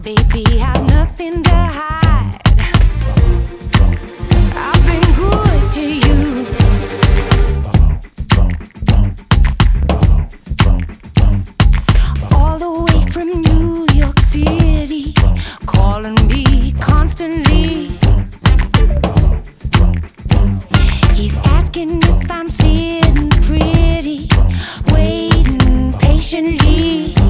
Baby, I've nothing to hide. I've been good to you. All the way from New York City, calling me constantly. He's asking if I'm sitting pretty, waiting patiently.